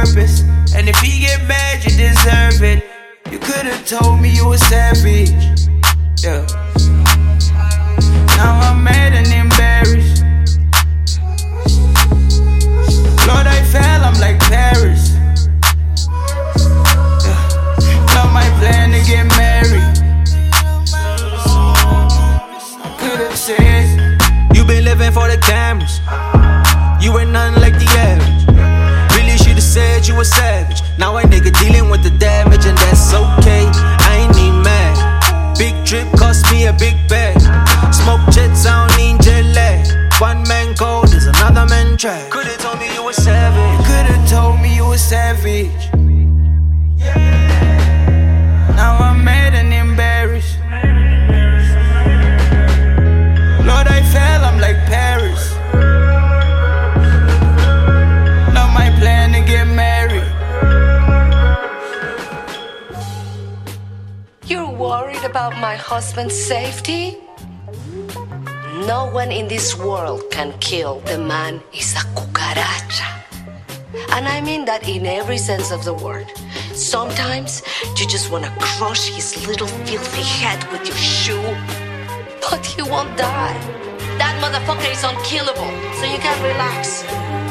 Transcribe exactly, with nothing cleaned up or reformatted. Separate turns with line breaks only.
purpose. And if he get mad, you deserve it. You could've told me you were savage. Yeah. Now I'm mad and embarrassed. Lord, I fell, I'm like Paris. Yeah. Now my plan to get married. I could've said
you been living for the cameras. You ain't nothing like the average. Really should've said you a savage. Now a nigga dealing with the damage, and that's okay. I ain't even mad. Big drip cost me a big bag. Smoke jets, I don't need jet lag. One man cold is another man trash. Could've told me you were savage.
You could've told me you were savage. Now I'm mad and embarrassed. Lord, I fell, I'm like Paris. Now my plan to get married.
You're worried about my husband's safety? No one in this world can kill the man is a cucaracha. And I mean that in every sense of the word. Sometimes you just want to crush his little filthy head with your shoe. But he won't die. That motherfucker is unkillable, so you can relax.